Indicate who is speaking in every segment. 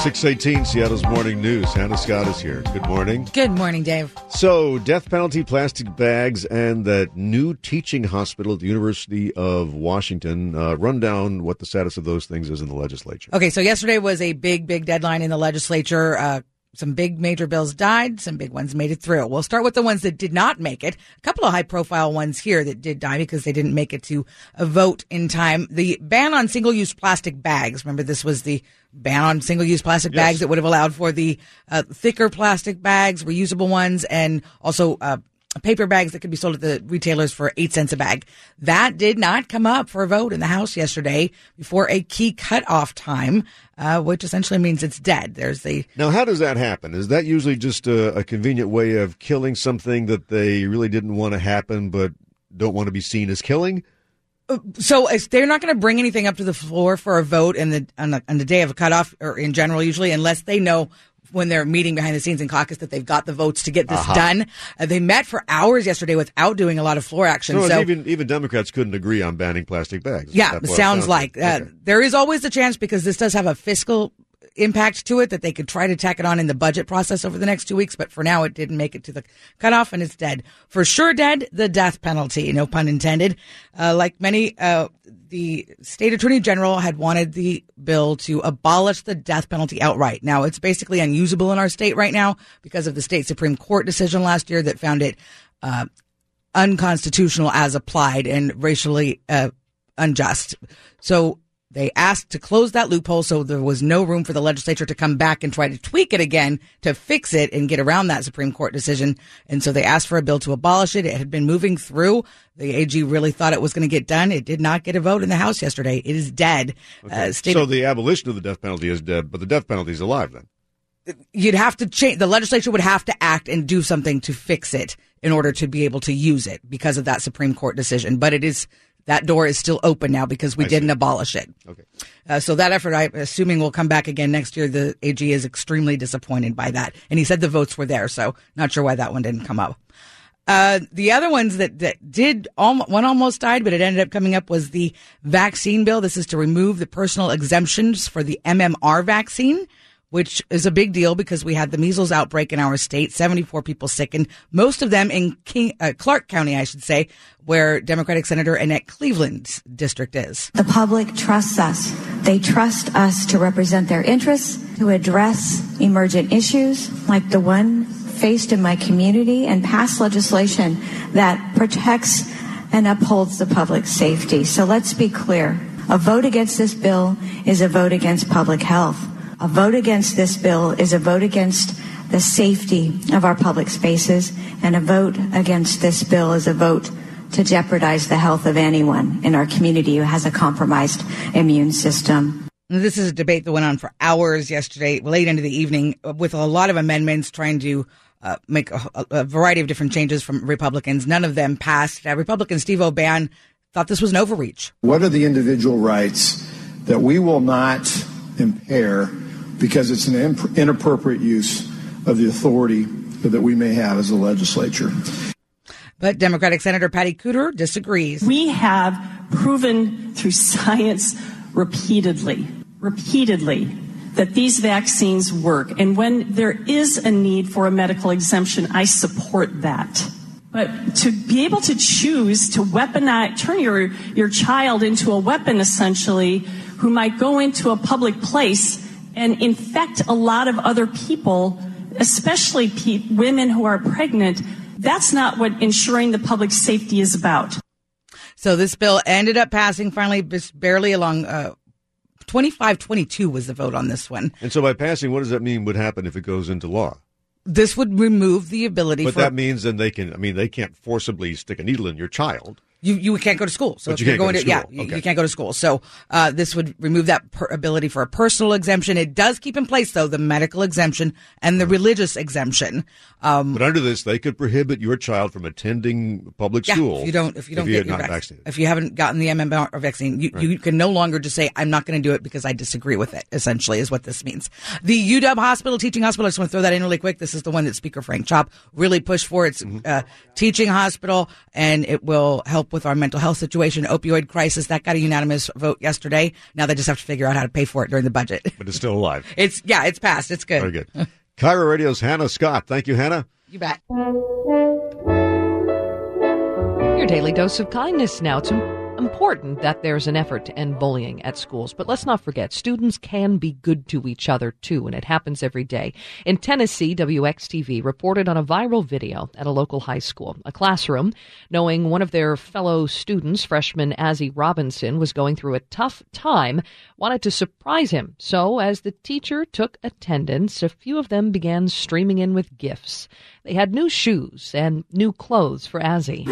Speaker 1: 6:18, Seattle's Morning News. Hannah Scott is here. Good morning.
Speaker 2: Good morning, Dave.
Speaker 1: So, death penalty, plastic bags, and that new teaching hospital at the University of Washington. Run down what the status of those things is in the legislature.
Speaker 2: Okay, so yesterday was a big deadline in the legislature. Some big major bills died. Some big ones made it through. We'll start with the ones that did not make it. A couple of high-profile ones here that did die because they didn't make it to a vote in time. The ban on single-use plastic bags. Remember, this was the ban on single-use plastic bags that would have allowed for the thicker plastic bags, reusable ones, and also paper bags that could be sold at the retailers for 8 cents a bag. That did not come up for a vote in the House yesterday before a key cutoff time, which essentially means it's dead.
Speaker 1: Now, how does that happen? Is that usually just a convenient way of killing something that they really didn't want to happen but don't want to be seen as killing?
Speaker 2: So they're not going to bring anything up to the floor for a vote on the day of a cutoff, or in general usually, unless they know when they're meeting behind the scenes in caucus that they've got the votes to get this done. They met for hours yesterday without doing a lot of floor action.
Speaker 1: So even Democrats couldn't agree on banning plastic bags.
Speaker 2: Yeah, it sounds like. Okay. There is always the chance, because this does have a fiscal impact to it, that they could try to tack it on in the budget process over the next 2 weeks. But for now, it didn't make it to the cutoff, and it's dead. For sure dead, the death penalty, no pun intended. Like many, the state attorney general had wanted the bill to abolish the death penalty outright. Now, it's basically unusable in our state right now because of the state Supreme Court decision last year that found it unconstitutional as applied and racially unjust. So they asked to close that loophole, so there was no room for the legislature to come back and try to tweak it again to fix it and get around that Supreme Court decision. And so they asked for a bill to abolish it. It had been moving through. The AG really thought it was going to get done. It did not get a vote in the House yesterday. It is dead.
Speaker 1: Okay. So the abolition of the death penalty is dead, but the death penalty is alive then?
Speaker 2: You'd have to change. The legislature would have to act and do something to fix it in order to be able to use it because of that Supreme Court decision. But that door is still open now because we didn't abolish it. Okay. So that effort, I'm assuming, will come back again next year. The AG is extremely disappointed by that. And he said the votes were there, so not sure why that one didn't come up. The other ones that did, one almost died, but it ended up coming up, was the vaccine bill. This is to remove the personal exemptions for the MMR vaccine, which is a big deal because we had the measles outbreak in our state, 74 people sickened, most of them in Clark County, I should say, where Democratic Senator Annette Cleveland's district is.
Speaker 3: The public trusts us. They trust us to represent their interests, to address emergent issues like the one faced in my community, and pass legislation that protects and upholds the public safety. So let's be clear. A vote against this bill is a vote against public health. A vote against this bill is a vote against the safety of our public spaces, and a vote against this bill is a vote to jeopardize the health of anyone in our community who has a compromised immune system.
Speaker 2: This is a debate that went on for hours yesterday, late into the evening, with a lot of amendments trying to make a variety of different changes from Republicans. None of them passed. Republican Steve O'Bannon thought this was an overreach.
Speaker 4: What are the individual rights that we will not impair because it's an inappropriate use of the authority that we may have as a legislature?
Speaker 2: But Democratic Senator Patty Cooter disagrees.
Speaker 5: We have proven through science repeatedly, that these vaccines work. And when there is a need for a medical exemption, I support that. But to be able to choose to weaponize, turn your child into a weapon, essentially, who might go into a public place and infect a lot of other people, especially women who are pregnant, that's not what ensuring the public safety is about.
Speaker 2: So this bill ended up passing finally, just barely along. 25-22 was the vote on this one.
Speaker 1: And so by passing, what does that mean would happen if it goes into law?
Speaker 2: This would remove the ability
Speaker 1: But that means then they can't forcibly stick a needle in your child.
Speaker 2: You can't go to school. So
Speaker 1: but if you're going to school.
Speaker 2: You can't go to school. So this would remove that ability for a personal exemption. It does keep in place, though, the medical exemption and the religious exemption.
Speaker 1: But under this, they could prohibit your child from attending public school
Speaker 2: if you don't get
Speaker 1: not vaccinated.
Speaker 2: If you haven't gotten the MMR vaccine, you can no longer just say, I'm not going to do it because I disagree with it, essentially, is what this means. The UW teaching hospital, I just want to throw that in really quick. This is the one that Speaker Frank Chop really pushed for. It's teaching hospital, and it will help with our mental health situation, opioid crisis. That got a unanimous vote yesterday. Now they just have to figure out how to pay for it during the budget.
Speaker 1: But it's still alive.
Speaker 2: It's passed. It's good.
Speaker 1: Very good. KIRO Radio's Hannah Scott. Thank you, Hannah.
Speaker 2: You bet.
Speaker 6: Your daily dose of kindness now. It's important that there's an effort to end bullying at schools, but let's not forget, students can be good to each other too, and it happens every day. In Tennessee, WXTV reported on a viral video at a local high school. A classroom, knowing one of their fellow students, freshman Azzy Robinson, was going through a tough time, wanted to surprise him. So as the teacher took attendance, a few of them began streaming in with gifts. They had new shoes and new clothes for Azzy.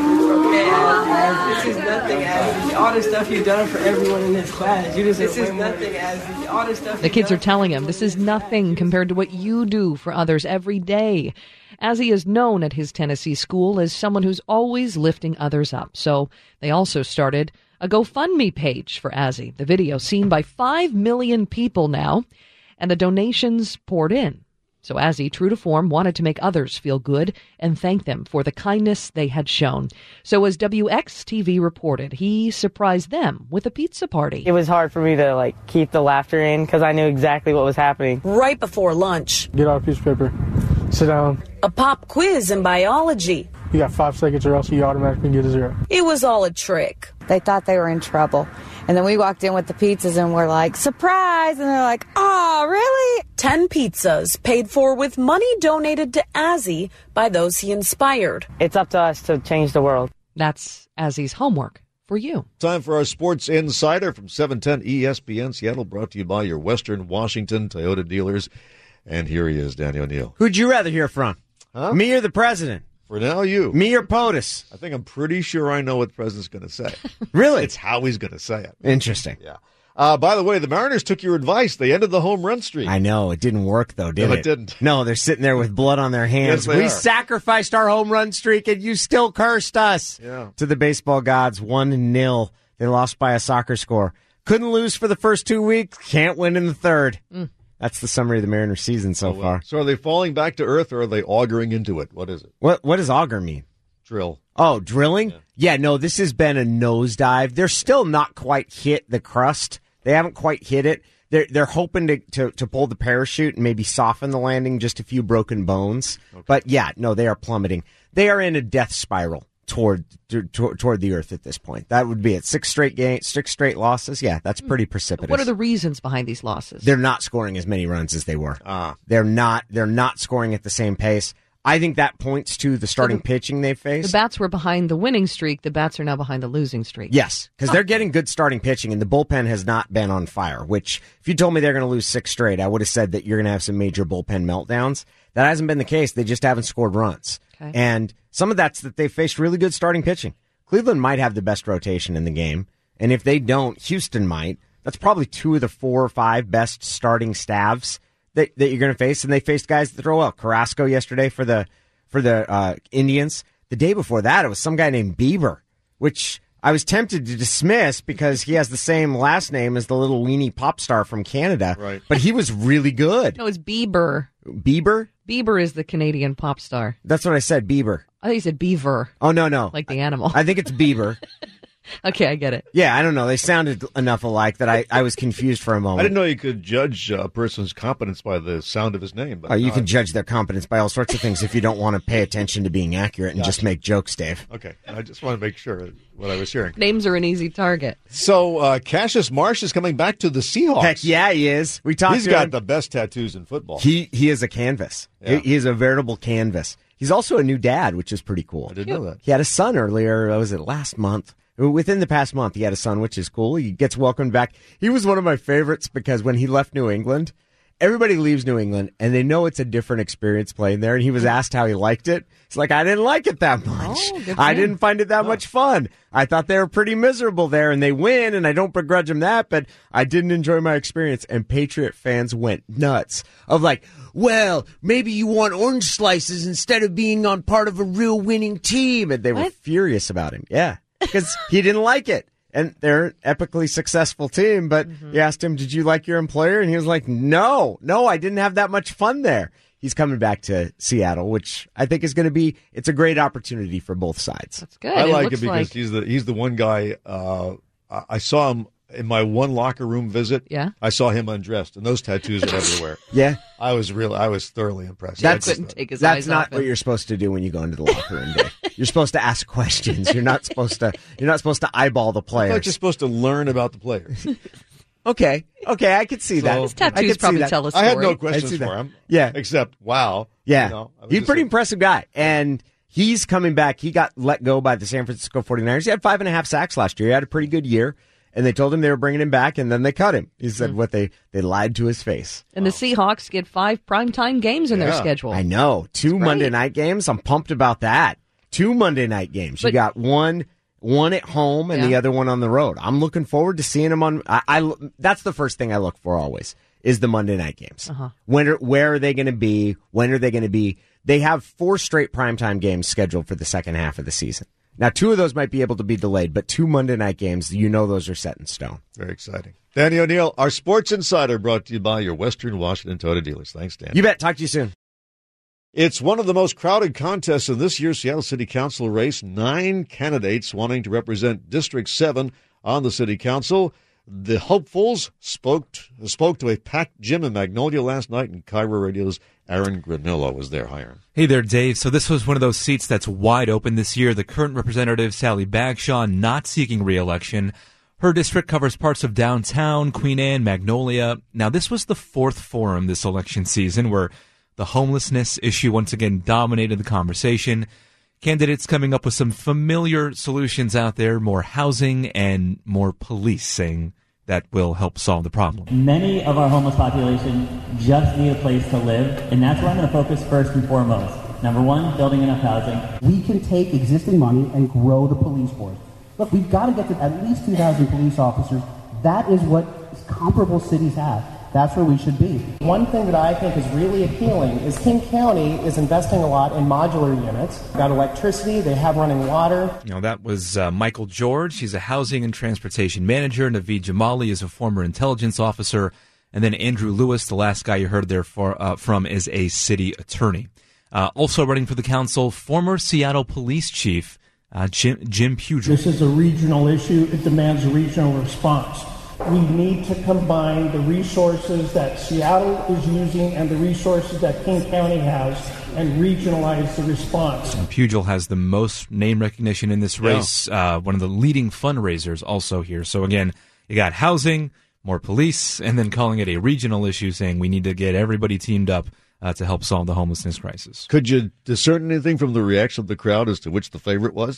Speaker 7: This is nothing, Azzy. All the stuff you've done for everyone in this class. This is nothing, Azzy. All the stuff.
Speaker 6: The kids are telling him this is nothing compared to what you do for others every day. Azzy is known at his Tennessee school as someone who's always lifting others up. So they also started a GoFundMe page for Azzy. The video seen by 5 million people now, and the donations poured in. So Azzy, true to form, wanted to make others feel good and thank them for the kindness they had shown. So as WXTV reported, he surprised them with a pizza party.
Speaker 7: It was hard for me to keep the laughter in because I knew exactly what was happening.
Speaker 8: Right before lunch,
Speaker 9: Get out a piece of paper. Sit down.
Speaker 8: a pop quiz in biology.
Speaker 9: You got 5 seconds or else you automatically get a 0.
Speaker 8: It was all a trick.
Speaker 3: They thought they were in trouble. And then we walked in with the pizzas and we're like, surprise! And they're like, oh, really?
Speaker 8: 10 pizzas paid for with money donated to Azzy by those he inspired.
Speaker 7: It's up to us to change the world.
Speaker 6: That's Azzy's homework for you.
Speaker 1: Time for our Sports Insider from 710 ESPN Seattle, brought to you by your Western Washington Toyota dealers. And here he is, Danny O'Neill.
Speaker 10: Who'd you rather hear from? Me or the president?
Speaker 1: For now, you.
Speaker 10: Me or POTUS?
Speaker 1: I think I'm pretty sure I know what the president's going to say.
Speaker 10: Really?
Speaker 1: It's how he's going to say it.
Speaker 10: Interesting.
Speaker 1: Yeah. By the way, the Mariners took your advice. They ended the home run streak.
Speaker 10: I know. It didn't work, though, did it?
Speaker 1: No, it didn't.
Speaker 10: No, they're sitting there with blood on their hands.
Speaker 1: Yes, they
Speaker 10: we
Speaker 1: are.
Speaker 10: sacrificed our home run streak, and you still cursed us.
Speaker 1: Yeah.
Speaker 10: To the baseball gods, 1-0. They lost by a soccer score. Couldn't lose for the first 2 weeks. Can't win in the third. That's the summary of the Mariners season so far.
Speaker 1: So are they falling back to earth, or are they auguring into it? What is it?
Speaker 10: What does auger mean?
Speaker 1: Drill.
Speaker 10: Oh, drilling? Yeah, no, this has been a nosedive. They're still not quite hit the crust. They haven't quite hit it. They're hoping to pull the parachute and maybe soften the landing, just a few broken bones. Okay. But yeah, no, they are plummeting. They are in a death spiral toward the earth at this point. That would be it. 6 straight losses. Yeah, that's pretty precipitous.
Speaker 6: What are the reasons behind these losses?
Speaker 10: They're not scoring as many runs as they were. They're not scoring at the same pace. I think that points to the starting pitching they've faced.
Speaker 6: The bats were behind the winning streak. The bats are now behind the losing streak.
Speaker 10: Yes, because they're getting good starting pitching, and the bullpen has not been on fire, which if you told me they're going to lose 6 straight, I would have said that you're going to have some major bullpen meltdowns. That hasn't been the case. They just haven't scored runs. Okay. And some of that's that they've faced really good starting pitching. Cleveland might have the best rotation in the game, and if they don't, Houston might. That's probably 2 of the 4 or 5 best starting staffs that you're going to face, and they faced guys that throw well. Carrasco yesterday for the Indians. The day before that, it was some guy named Bieber, which I was tempted to dismiss because he has the same last name as the little weenie pop star from Canada.
Speaker 1: Right.
Speaker 10: But he was really good.
Speaker 6: No, it's Bieber.
Speaker 10: Bieber?
Speaker 6: Bieber is the Canadian pop star.
Speaker 10: That's what I said, Bieber.
Speaker 6: I think you said beaver.
Speaker 10: Oh, no.
Speaker 6: Like the animal.
Speaker 10: I think it's Bieber.
Speaker 6: Okay, I get it.
Speaker 10: Yeah, I don't know. They sounded enough alike that I was confused for a moment.
Speaker 1: I didn't know you could judge a person's competence by the sound of his name. But
Speaker 10: you can judge their competence by all sorts of things if you don't want to pay attention to being accurate and just make jokes, Dave.
Speaker 1: Okay, I just want to make sure what I was hearing.
Speaker 6: Names are an easy target.
Speaker 1: So Cassius Marsh is coming back to the Seahawks.
Speaker 10: Heck yeah, he is.
Speaker 1: He's got the best tattoos in football.
Speaker 10: He is a canvas. Yeah. He is a veritable canvas. He's also a new dad, which is pretty cool.
Speaker 1: I didn't know that.
Speaker 10: He had a son earlier. Was it last month? Within the past month, he had a son, which is cool. He gets welcomed back. He was one of my favorites because when he left New England, everybody leaves New England, and they know it's a different experience playing there. And he was asked how he liked it. It's like, I didn't like it that much. I didn't find it that much fun. I thought they were pretty miserable there, and they win, and I don't begrudge them that, but I didn't enjoy my experience. And Patriot fans went nuts of like, well, maybe you want orange slices instead of being on part of a real winning team. And they were furious about him. Yeah. Because he didn't like it. And they're an epically successful team, but he asked him, did you like your employer? And he was like, no, I didn't have that much fun there. he's coming back to Seattle, which I think is going to be, it's a great opportunity for both sides.
Speaker 6: That's good.
Speaker 1: I like it because he's the one guy, I saw him in my one locker room visit.
Speaker 6: Yeah.
Speaker 1: I saw him undressed, and those tattoos are everywhere.
Speaker 10: Yeah.
Speaker 1: I was thoroughly impressed.
Speaker 6: Couldn't take his eyes
Speaker 10: not
Speaker 6: off
Speaker 10: what
Speaker 6: it.
Speaker 10: you're supposed to do when you go into the locker room, Dave. You're supposed to ask questions. You're not supposed to eyeball the
Speaker 1: I
Speaker 10: players.
Speaker 1: thought you're supposed to learn about the players.
Speaker 10: Okay, I could see that.
Speaker 6: His tattoos probably tell a story.
Speaker 1: I had no questions for him.
Speaker 10: Yeah.
Speaker 1: Except, wow.
Speaker 10: Yeah.
Speaker 1: You know,
Speaker 10: He's a pretty impressive guy. And he's coming back. He got let go by the San Francisco 49ers. He had 5.5 sacks last year. He had a pretty good year. And they told him they were bringing him back, and then they cut him. He said what they lied to his face.
Speaker 6: And the Seahawks get 5 primetime games in their schedule.
Speaker 10: I know. 2 Monday night games. I'm pumped about that. 2 Monday night games. You got one at home and the other one on the road. I'm looking forward to seeing them on. That's the first thing I look for always is the Monday night games. Where are they going to be? When are they going to be? They have 4 straight primetime games scheduled for the second half of the season. Now, 2 of those might be able to be delayed, but 2 Monday night games, those are set in stone.
Speaker 1: Very exciting. Danny O'Neill, our Sports Insider, brought to you by your Western Washington Toyota dealers. Thanks, Dan.
Speaker 10: You bet. Talk to you soon.
Speaker 1: It's one of the most crowded contests in this year's Seattle City Council race. 9 candidates wanting to represent District 7 on the City Council. The hopefuls spoke to a packed gym in Magnolia last night, and Cairo Radio's Aaron Granillo was there. Hi, Aaron.
Speaker 11: Hey there, Dave. So this was one of those seats that's wide open this year. The current representative, Sally Bagshaw, not seeking re-election. Her district covers parts of downtown, Queen Anne, Magnolia. Now, this was the 4th forum this election season where the homelessness issue once again dominated the conversation. Candidates coming up with some familiar solutions out there, more housing and more policing that will help solve the problem.
Speaker 12: Many of our homeless population just need a place to live, and that's where I'm going to focus first and foremost. Number 1, building enough housing.
Speaker 13: We can take existing money and grow the police force. Look, we've got to get to at least 2,000 police officers. That is what comparable cities have. That's where we should be.
Speaker 14: One thing that I think is really appealing is King County is investing a lot in modular units. They've got electricity, they have running water.
Speaker 11: That was Michael George. He's a housing and transportation manager. Naveed Jamali is a former intelligence officer. And then Andrew Lewis, the last guy you heard there from, is a city attorney. Also running for the council, former Seattle police chief Jim Pugel.
Speaker 15: This is a regional issue. It demands a regional response. We need to combine the resources that Seattle is using and the resources that King County has and regionalize the response.
Speaker 11: And Pugel has the most name recognition in this race, one of the leading fundraisers also here. So again, you got housing, more police, and then calling it a regional issue, saying we need to get everybody teamed up to help solve the homelessness crisis.
Speaker 1: Could you discern anything from the reaction of the crowd as to which the favorite was?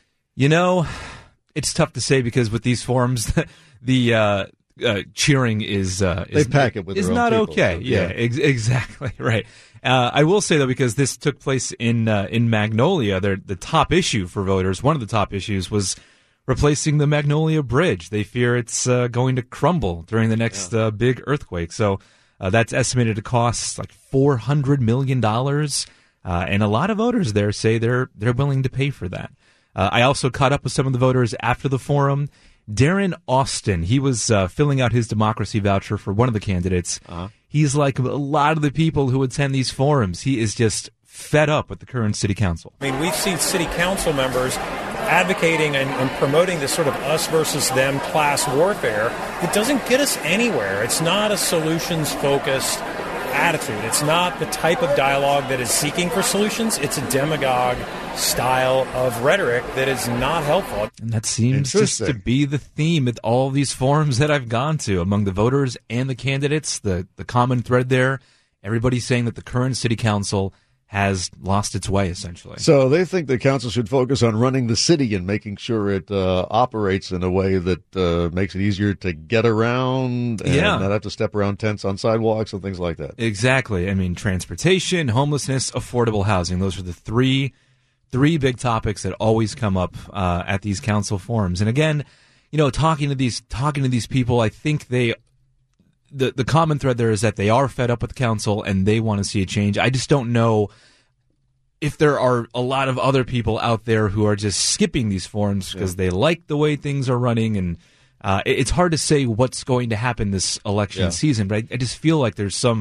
Speaker 11: It's tough to say because with these forums, the cheering is
Speaker 1: they pack it with
Speaker 11: is
Speaker 1: their own
Speaker 11: not
Speaker 1: people,
Speaker 11: okay.
Speaker 1: So,
Speaker 11: Exactly right. I will say though, because this took place in Magnolia, the top issue for voters, one of the top issues was replacing the Magnolia Bridge. They fear it's going to crumble during the next big earthquake. So that's estimated to cost like $400 million, and a lot of voters there say they're willing to pay for that. I also caught up with some of the voters after the forum. Darren Austin, he was filling out his democracy voucher for one of the candidates. He's like a lot of the people who attend these forums. He is just fed up with the current city council.
Speaker 16: I mean, we've seen city council members advocating and promoting this sort of us versus them class warfare. It doesn't get us anywhere. It's not a solutions-focused attitude. It's not the type of dialogue that is seeking for solutions. It's a demagogue style of rhetoric that is not helpful.
Speaker 11: And that seems just to be the theme with all these forums that I've gone to among the voters and the candidates. The common thread there, everybody's saying that the current city council has lost its way, essentially.
Speaker 1: So they think the council should focus on running the city and making sure it operates in a way that makes it easier to get around and not have to step around tents on sidewalks and things like that.
Speaker 11: Exactly. I mean, transportation, homelessness, affordable housing. Those are the three big topics that always come up at these council forums. And again, talking to these people, I think the common thread there is that they are fed up with the council and they want to see a change. I just don't know if there are a lot of other people out there who are just skipping these forums because they like the way things are running. And it's hard to say what's going to happen this election season, but I just feel like there's some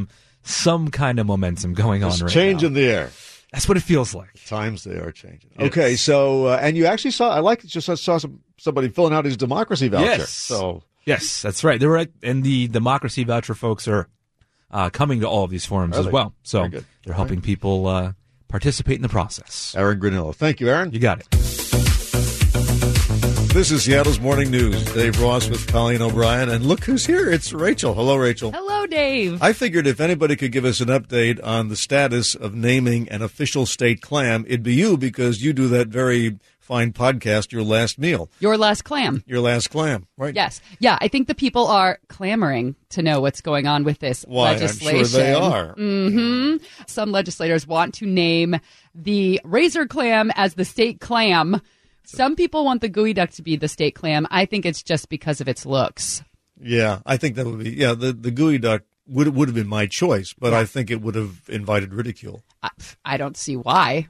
Speaker 11: some kind of momentum going on right
Speaker 1: change
Speaker 11: now.
Speaker 1: in the air.
Speaker 11: That's what it feels like.
Speaker 1: Times they are changing.
Speaker 11: Yes.
Speaker 1: Okay, so and you actually saw. I saw somebody filling out his democracy voucher.
Speaker 11: Yes.
Speaker 1: So
Speaker 11: yes, that's right. And the democracy voucher folks are coming to all of these forums as well. So they're helping people participate in the process.
Speaker 1: Aaron Granillo. Thank you, Aaron.
Speaker 11: You got it.
Speaker 1: This is Seattle's Morning News. Dave Ross with Colleen O'Brien. And look who's here. It's Rachel. Hello, Rachel.
Speaker 17: Hello, Dave.
Speaker 1: I figured if anybody could give us an update on the status of naming an official state clam, it'd be you, because you do that very fine podcast, Your Last Meal.
Speaker 17: Your Last Clam.
Speaker 1: Your Last Clam, right?
Speaker 17: Yes. Yeah, I think the people are clamoring to know what's going on with this legislation.
Speaker 1: I'm sure they are.
Speaker 17: Mm-hmm. Some legislators want to name the razor clam as the state clam. Some people want the gooey duck to be the state clam. I think it's just because of its looks.
Speaker 1: Yeah, I think that would be, the gooey duck would have been my choice, but I think it would have invited ridicule.
Speaker 17: I don't see why.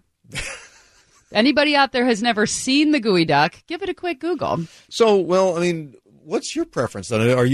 Speaker 17: Anybody out there has never seen the gooey duck, give it a quick Google.
Speaker 1: So, well, I mean, what's your preference then? Are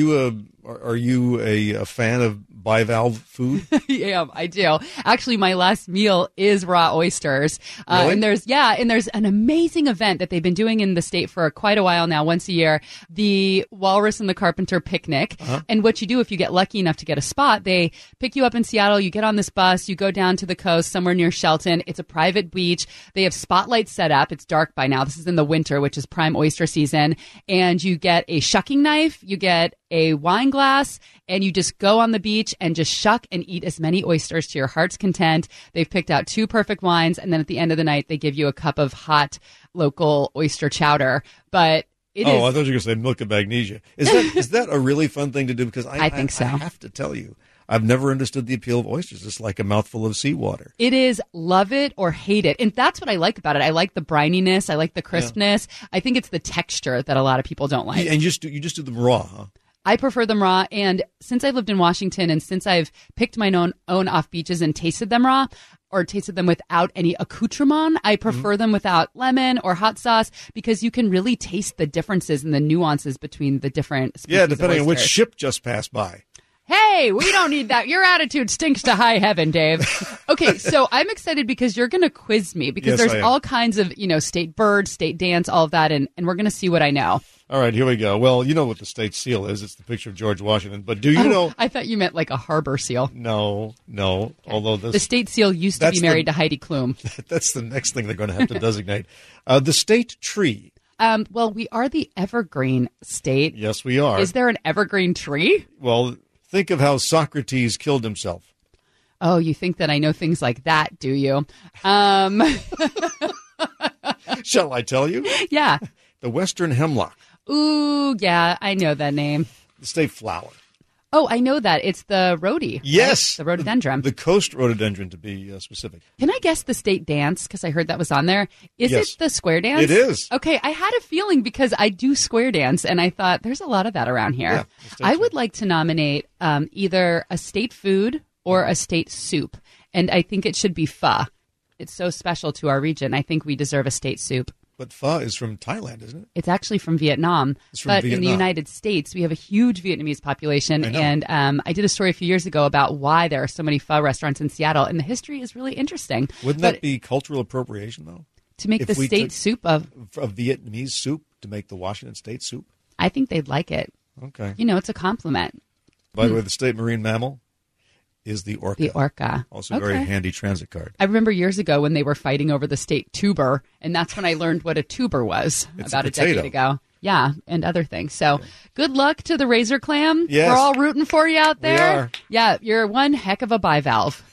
Speaker 1: you a fan of bivalve food?
Speaker 17: Yeah, I do. Actually, my last meal is raw oysters.
Speaker 1: Really?
Speaker 17: And there's an amazing event that they've been doing in the state for quite a while now, once a year, the Walrus and the Carpenter Picnic.
Speaker 1: Uh-huh.
Speaker 17: And what you do, if you get lucky enough to get a spot, they pick you up in Seattle, you get on this bus, you go down to the coast somewhere near Shelton. It's a private beach. They have spotlights set up. It's dark by now. This is in the winter, which is prime oyster season. And you get a shucking knife, you get a wine glass, and you just go on the beach and just shuck and eat as many oysters to your heart's content. They've picked out 2 perfect wines, and then at the end of the night, they give you a cup of hot local oyster chowder. But I
Speaker 1: thought you were going to say milk of magnesia. Is that a really fun thing to do? Because
Speaker 17: I think so.
Speaker 1: I have to tell you, I've never understood the appeal of oysters. It's like a mouthful of seawater.
Speaker 17: It is love it or hate it. And that's what I like about it. I like the brininess. I like the crispness. Yeah. I think it's the texture that a lot of people don't like.
Speaker 1: And you just do them raw, huh?
Speaker 17: I prefer them raw. And since I've lived in Washington and since I've picked my own off beaches and tasted them raw or tasted them without any accoutrement, I prefer them without lemon or hot sauce, because you can really taste the differences and the nuances between the different species of
Speaker 1: depending on which
Speaker 17: oysters.
Speaker 1: ship just passed by.
Speaker 17: Hey, we don't need that. Your attitude stinks to high heaven, Dave. Okay, so I'm excited because you're going to quiz me, because there's all kinds of, state bird, state dance, all of that, and we're going to see what I know.
Speaker 1: All right, here we go. Well, you know what the state seal is. It's the picture of George Washington. But do you know?
Speaker 17: I thought you meant like a harbor seal.
Speaker 1: No. Okay. Although
Speaker 17: the state seal used to be married to Heidi Klum.
Speaker 1: That's the next thing they're going to have to designate. The state tree.
Speaker 17: Well, we are the evergreen state.
Speaker 1: Yes, we are.
Speaker 17: Is there an evergreen tree?
Speaker 1: Well, think of how Socrates killed himself.
Speaker 17: Oh, you think that I know things like that, do you?
Speaker 1: Shall I tell you?
Speaker 17: Yeah.
Speaker 1: The western hemlock.
Speaker 17: Ooh, yeah, I know that name.
Speaker 1: The state flower.
Speaker 17: Oh, I know that. It's the rhodie.
Speaker 1: Yes.
Speaker 17: Right? The rhododendron.
Speaker 1: The coast rhododendron, to be specific.
Speaker 17: Can I guess the state dance? Because I heard that was on there. Is it the square dance?
Speaker 1: It is.
Speaker 17: Okay, I had a feeling because I do square dance, and I thought there's a lot of that around here.
Speaker 1: Yeah,
Speaker 17: I would like to nominate either a state food or a state soup, and I think it should be pho. It's so special to our region. I think we deserve a state soup.
Speaker 1: But pho is from Thailand, isn't it?
Speaker 17: It's actually from Vietnam.
Speaker 1: It's from Vietnam.
Speaker 17: In the United States, we have a huge Vietnamese population. And I did a story a few years ago about why there are so many pho restaurants in Seattle. And the history is really interesting.
Speaker 1: Wouldn't that be cultural appropriation, though?
Speaker 17: To make the state soup of
Speaker 1: a Vietnamese soup, to make the Washington state soup?
Speaker 17: I think they'd like it.
Speaker 1: Okay.
Speaker 17: It's a compliment.
Speaker 1: By the way, the state marine mammal is the orca.
Speaker 17: The orca.
Speaker 1: Also a very handy transit card.
Speaker 17: I remember years ago when they were fighting over the state tuber, and that's when I learned what a tuber was about a decade ago. Yeah, and other things. So good luck to the razor clam.
Speaker 1: Yes.
Speaker 17: We're all rooting for you out there.
Speaker 1: We are.
Speaker 17: Yeah, you're one heck of a bivalve.